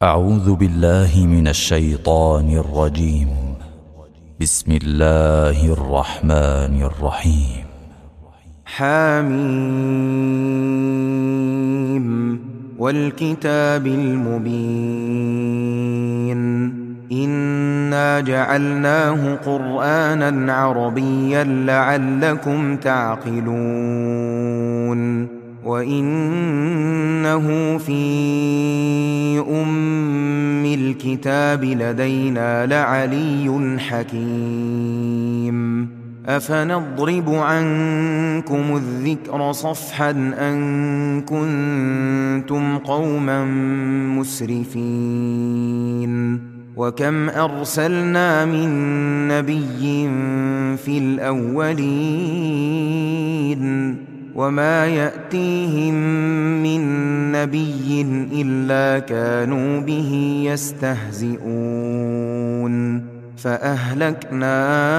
أعوذ بالله من الشيطان الرجيم. بسم الله الرحمن الرحيم. حميم والكتاب المبين إنا جعلناه قرآنا عربيا لعلكم تعقلون وإنه في أم الكتاب لدينا لعلي حكيم أفنضرب عنكم الذكر صفحا أن كنتم قوما مسرفين وكم أرسلنا من نبي في الأولين وما يأتيهم من نبي إلا كانوا به يستهزئون فأهلكنا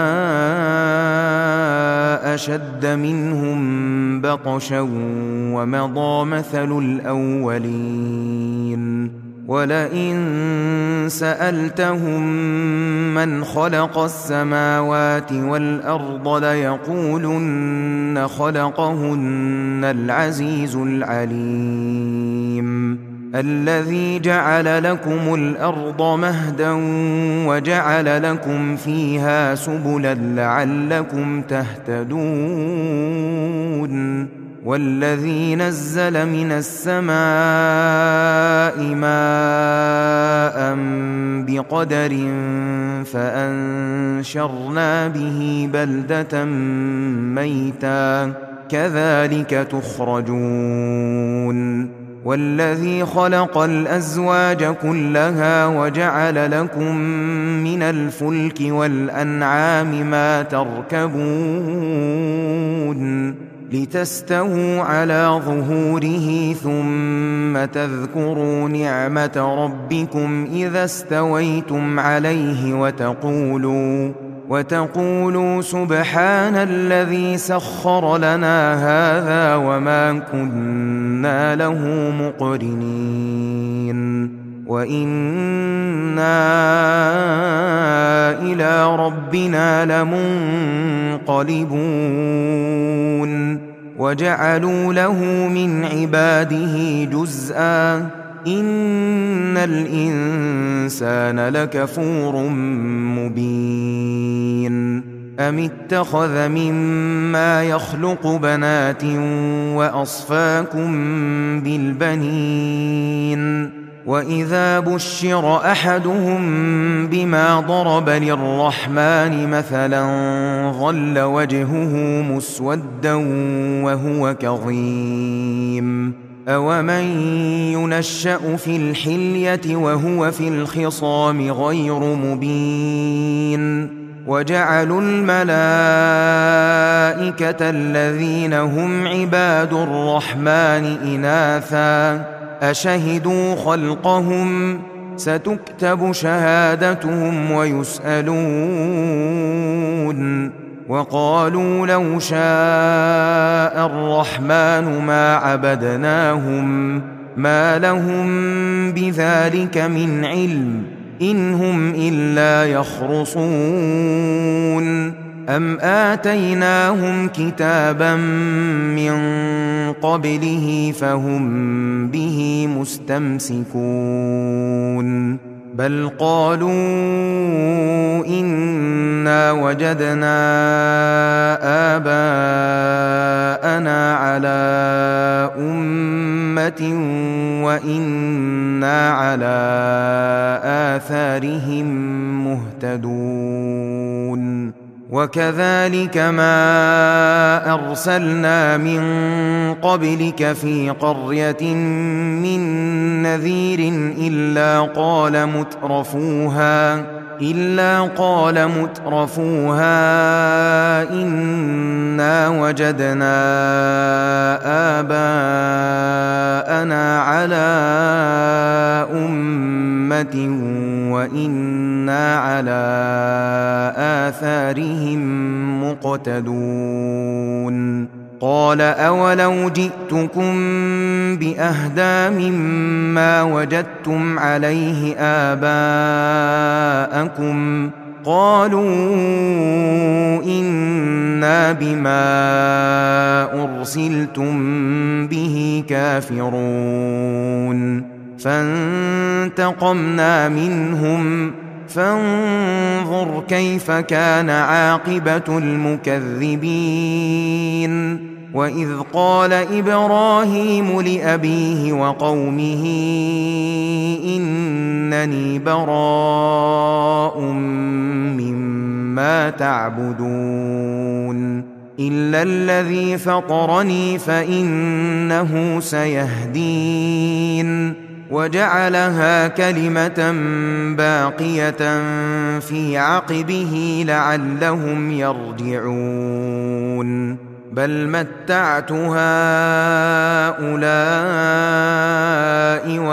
أشد منهم بطشا ومضى مثل الأولين ولئن سألتهم من خلق السماوات والأرض ليقولن خلقهن العزيز العليم الذي جعل لكم الأرض مهدا وجعل لكم فيها سبلا لعلكم تهتدون والذي نزل من السماء ماء بقدر فأنشرنا به بلدة ميتا كذلك تخرجون والذي خلق الأزواج كلها وجعل لكم من الفلك والأنعام ما تركبون لتستووا على ظهوره ثم تذكروا نعمة ربكم إذا استويتم عليه وتقولوا سبحان الذي سخر لنا هذا وما كنا له مقرنين وإنا إلى ربنا لمنقلبون وجعلوا له من عباده جزءا إن الإنسان لكفور مبين أم اتخذ مما يخلق بنات وأصفاكم بالبنين وإذا بشر أحدهم بما ضرب للرحمن مثلا ظل وجهه مسودا وهو كظيم أومن ينشأ في الحلية وهو في الخصام غير مبين وجعلوا الملائكة الذين هم عباد الرحمن إناثا أشهدوا خلقهم ستكتب شهادتهم ويسألون وقالوا لو شاء الرحمن ما عبدناهم ما لهم بذلك من علم إن هم إلا يخرصون أم آتيناهم كتابا من قبله فهم به مستمسكون بل قالوا إنا وجدنا آباءنا على أمة وإنا على آثارهم مهتدون وكذلك ما أرسلنا من قبلك في قرية من نذير إلا قال مترفوها إنا وجدنا آباءنا على أمة وإنا على آثارهم مقتدون قال أولو جئتكم بأهدى مما وجدتم عليه آباءكم قالوا إنا بما أرسلتم به كافرون فانتقمنا منهم فانظر كيف كان عاقبة المكذبين وإذ قال إبراهيم لأبيه وقومه إنني براء مما تعبدون إلا الذي فطرني فإنه سيهدين وجعلها كلمة باقية في عقبه لعلهم يرجعون بل متعت هؤلاء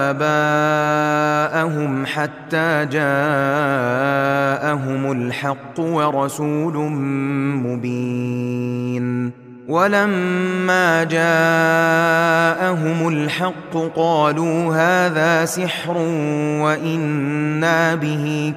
وآباءهم حتى جاءهم الحق ورسول مبين ولما جاءهم الحق قالوا هذا سحر وإنا به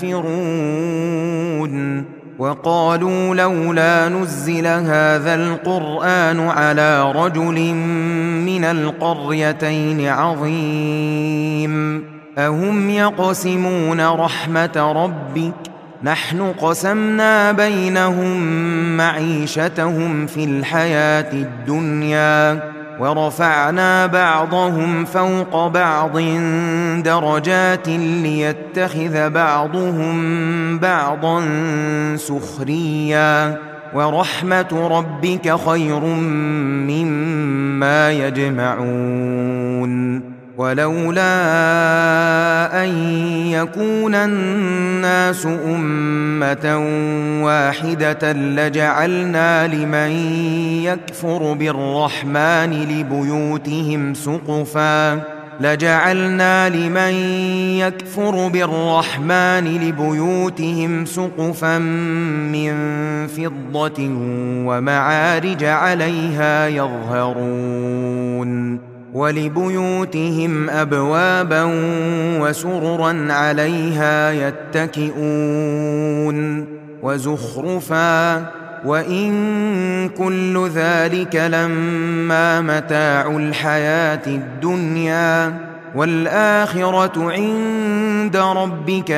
كافرون وقالوا لولا نزل هذا القرآن على رجل من القريتين عظيم أهم يقسمون رحمة ربك نحن قسمنا بينهم معيشتهم في الحياة الدنيا ورفعنا بعضهم فوق بعض درجات ليتخذ بعضهم بعضا سخريا ورحمة ربك خير مما يجمعون ولولا أن يكون الناس أمة واحدة لجعلنا لمن يكفر بالرحمن لبيوتهم سقفا من فضة ومعارج عليها يظهرون ولبيوتهم أبوابا وسررا عليها يتكئون وزخرفا وإن كل ذلك لما متاع الحياة الدنيا والآخرة عند ربك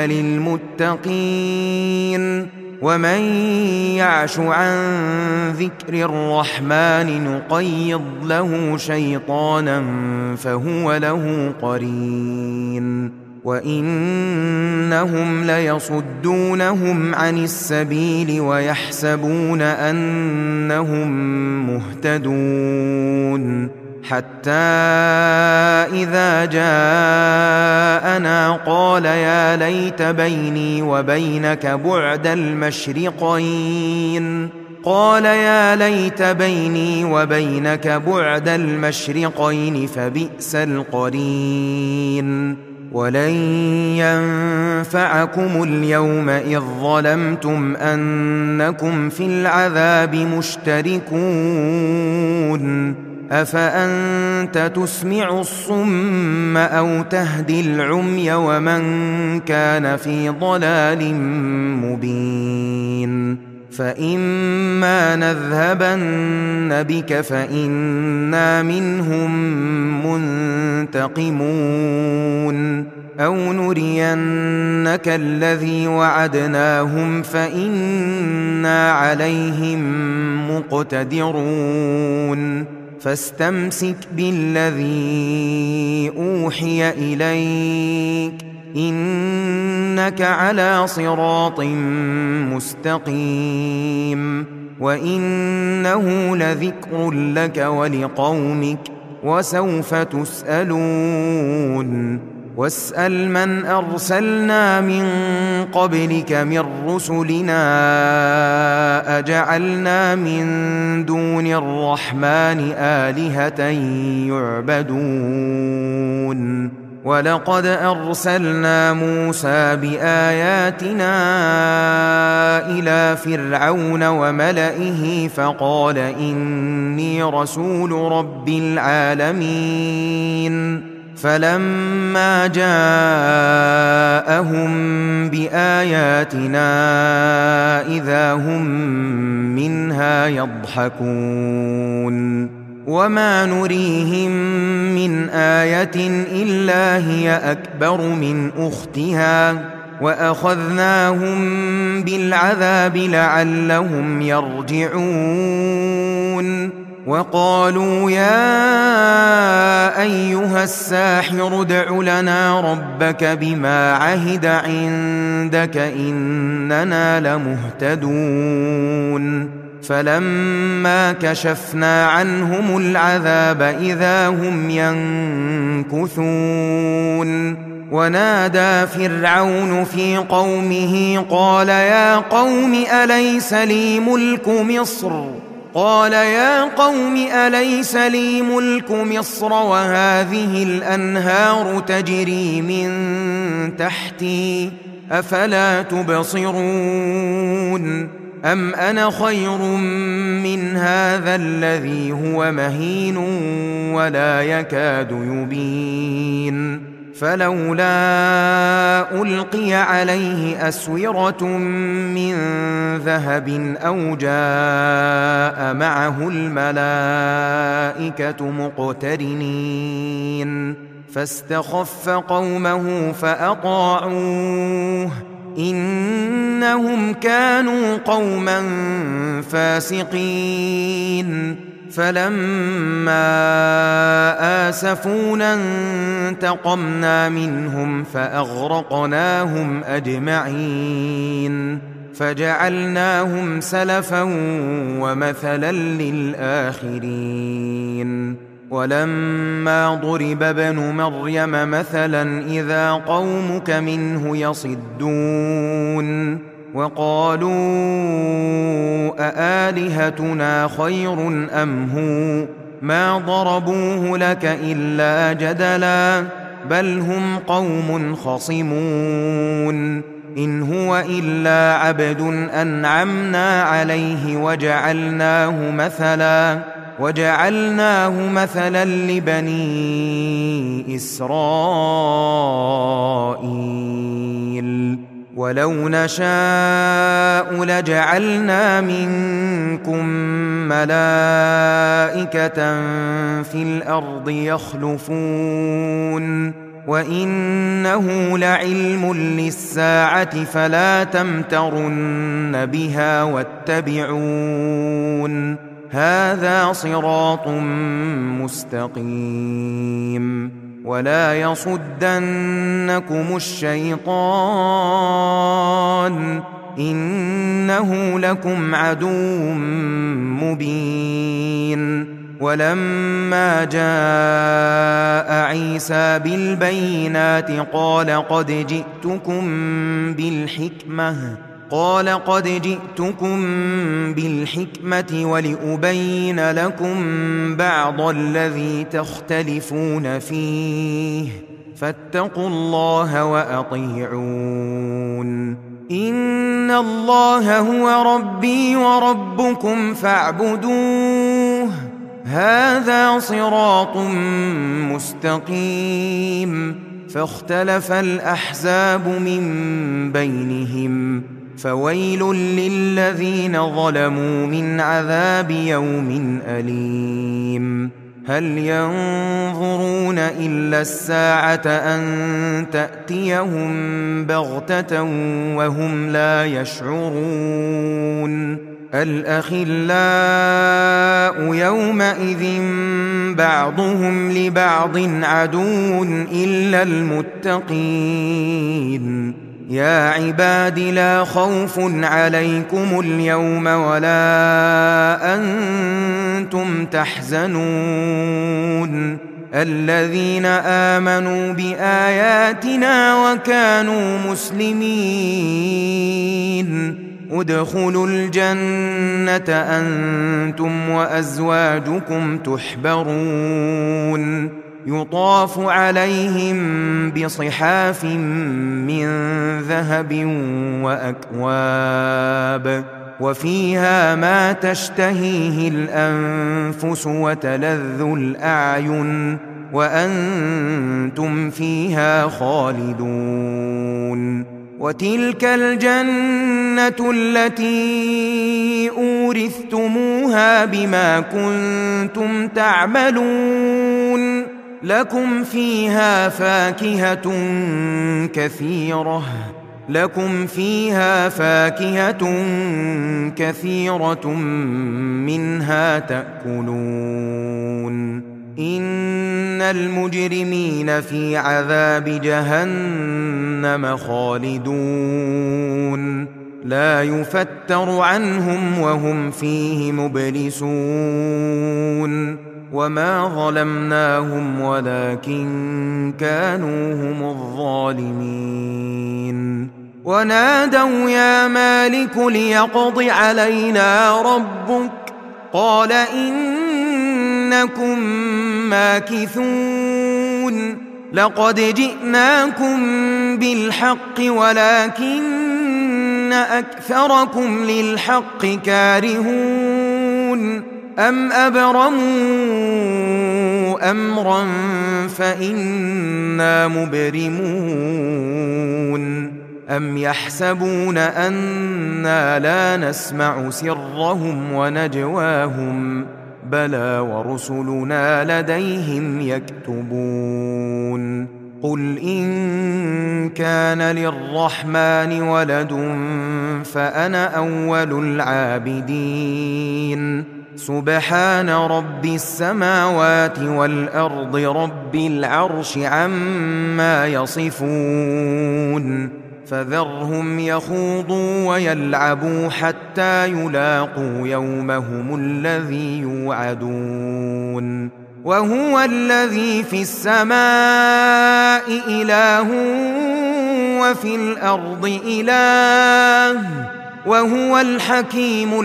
للمتقين ومن يعش عن ذكر الرحمن نقيض له شيطانا فهو له قرين وإنهم ليصدونهم عن السبيل ويحسبون أنهم مهتدون حتى إذا جاءنا قال يا ليت بيني وبينك بعد المشرقين فبئس القرين ولن ينفعكم اليوم إذ ظلمتم أنكم في العذاب مشتركون أفأنت تسمع الصم أو تهدي العمي ومن كان في ضلال مبين فإما نذهبن بك فإنا منهم منتقمون أو نرينك الذي وعدناهم فإنا عليهم مقتدرون فاستمسك بالذي أوحي إليك إنك على صراط مستقيم وإنه لذكر لك ولقومك وسوف تسألون واسأل من أرسلنا من قبلك من رسلنا أجعلنا من دون الرحمن آلهة يعبدون ولقد أرسلنا موسى بآياتنا إلى فرعون وملئه فقال إني رسول رب العالمين فلما جاءهم بآياتنا إذا هم منها يضحكون وما نريهم من آية إلا هي أكبر من أختها وأخذناهم بالعذاب لعلهم يرجعون وقالوا يا أيها الساحر ادع لنا ربك بما عهد عندك إننا لمهتدون فلما كشفنا عنهم العذاب إذا هم ينكثون ونادى فرعون في قومه قال يا قوم أليس لي ملك مصر وهذه الأنهار تجري من تحتي أفلا تبصرون أم أنا خير من هذا الذي هو مهين ولا يكاد يبين فلولا ألقي عليه أسورة من ذهب أو جاء معه الملائكة مقترنين فاستخف قومه فأطاعوه إنهم كانوا قوما فاسقين فلما آسفونا انتقمنا منهم فأغرقناهم أجمعين فجعلناهم سلفا ومثلا للآخرين ولما ضرب ابن مريم مثلا إذا قومك منه يصدون وقالوا أآلهتنا خير أم هو ما ضربوه لك إلا جدلا بل هم قوم خصمون إن هو إلا عبد أنعمنا عليه وجعلناه مثلا لبني إسرائيل ولو نشاء لجعلنا منكم ملائكة في الأرض يخلفون وإنه لعلم للساعة فلا تمترن بها واتبعون هذا صراط مستقيم ولا يصدنكم الشيطان إنه لكم عدو مبين ولما جاء عيسى بالبينات قال قد جئتكم بالحكمة ولأبين لكم بعض الذي تختلفون فيه فاتقوا الله وأطيعون إن الله هو ربي وربكم فاعبدوه هذا صراط مستقيم فاختلف الأحزاب من بينهم فويل للذين ظلموا من عذاب يوم أليم هل ينظرون إلا الساعة أن تأتيهم بغتة وهم لا يشعرون الأخلاء يومئذ بعضهم لبعض عدو إلا المتقين يا عباد لا خوف عليكم اليوم ولا أنتم تحزنون الذين آمنوا بآياتنا وكانوا مسلمين ادخلوا الجنة أنتم وأزواجكم تحبرون يطاف عليهم بصحاف من ذهب وأكواب وفيها ما تشتهيه الأنفس وتلذ الأعين وأنتم فيها خالدون وتلك الجنة التي أورثتموها بما كنتم تعملون لكم فيها فاكهة كثيرة منها تأكلون إن المجرمين في عذاب جهنم خالدون لا يفتر عنهم وهم فيه مبلسون وما ظلمناهم ولكن كانوا هم الظالمين ونادوا يا مالك ليقض علينا ربك قال إنكم ماكثون لقد جئناكم بالحق ولكن أكثركم للحق كارهون أم أبرموا أمرا فإنا مبرمون أم يحسبون أنا لا نسمع سرهم ونجواهم بلى ورسلنا لديهم يكتبون قل إن كان للرحمن ولد فأنا أول العابدين سبحان رب السماوات والأرض رب العرش عما يصفون فذرهم يخوضوا ويلعبوا حتى يلاقوا يومهم الذي يوعدون وهو الذي في السماء إله وفي الأرض إله وهو الحكيم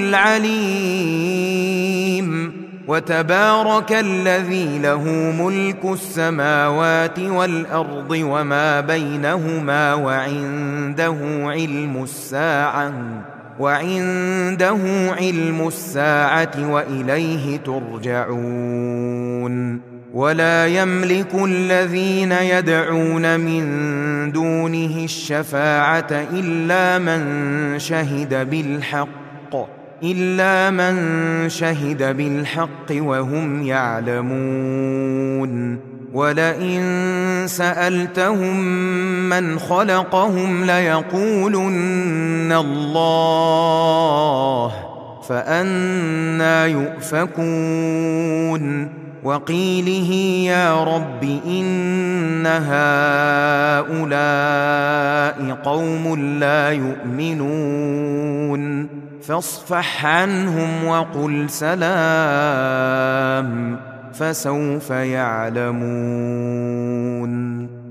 العليم وتبارك الذي له ملك السماوات والأرض وما بينهما وعنده علم الساعة وإليه ترجعون ولا يملك الذين يدعون من دونه الشفاعة إلا من شهد بالحق وهم يعلمون ولئن سألتهم من خلقهم ليقولن الله فأنى يؤفكون وقيله يا رب إن هؤلاء قوم لا يؤمنون فاصفح عنهم وقل سلام فسوف يعلمون